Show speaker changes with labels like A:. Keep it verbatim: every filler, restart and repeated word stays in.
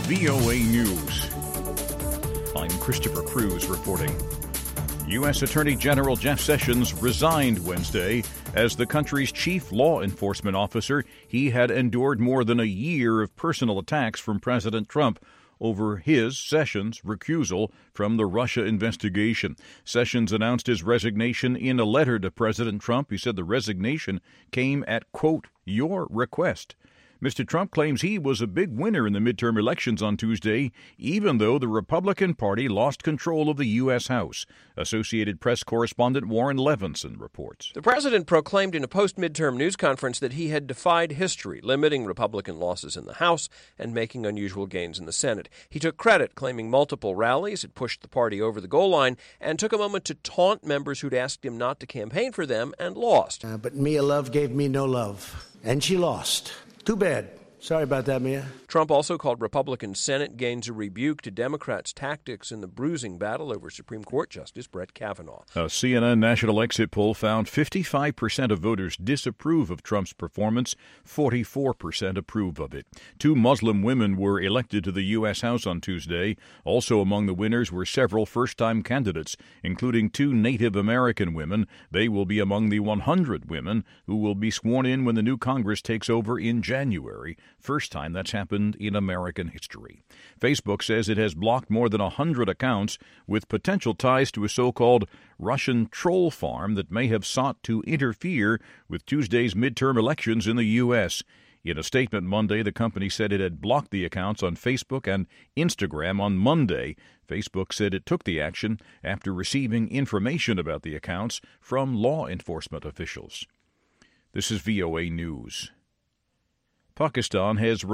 A: V O A News. I'm Christopher Cruz reporting. U S Attorney General Jeff Sessions resigned Wednesday as the country's chief law enforcement officer. He had endured more than a year of personal attacks from President Trump over his, Sessions, recusal from the Russia investigation. Sessions announced his resignation in a letter to President Trump. He said the resignation came at, quote, your request. Mister Trump claims he was a big winner in the midterm elections on Tuesday, even though the Republican Party lost control of the U S. House. Associated Press correspondent Warren Levinson reports.
B: The president proclaimed in a post-midterm news conference that he had defied history, limiting Republican losses in the House and making unusual gains in the Senate. He took credit, claiming multiple rallies had pushed the party over the goal line, and took a moment to taunt members who'd asked him not to campaign for them and lost.
C: Uh, but Mia Love gave me no love, and she lost. Too bad. Sorry about that, Mia.
B: Trump also called Republican Senate gains a rebuke to Democrats' tactics in the bruising battle over Supreme Court Justice Brett Kavanaugh.
A: A C N N national exit poll found fifty-five percent of voters disapprove of Trump's performance, forty-four percent approve of it. Two Muslim women were elected to the U S. House on Tuesday. Also among the winners were several first-time candidates, including two Native American women. They will be among the one hundred women who will be sworn in when the new Congress takes over in January. First time that's happened in American history. Facebook says it has blocked more than one hundred accounts with potential ties to a so-called Russian troll farm that may have sought to interfere with Tuesday's midterm elections in the U S. In a statement Monday, the company said it had blocked the accounts on Facebook and Instagram on Monday. Facebook said it took the action after receiving information about the accounts from law enforcement officials. This is V O A News. Pakistan has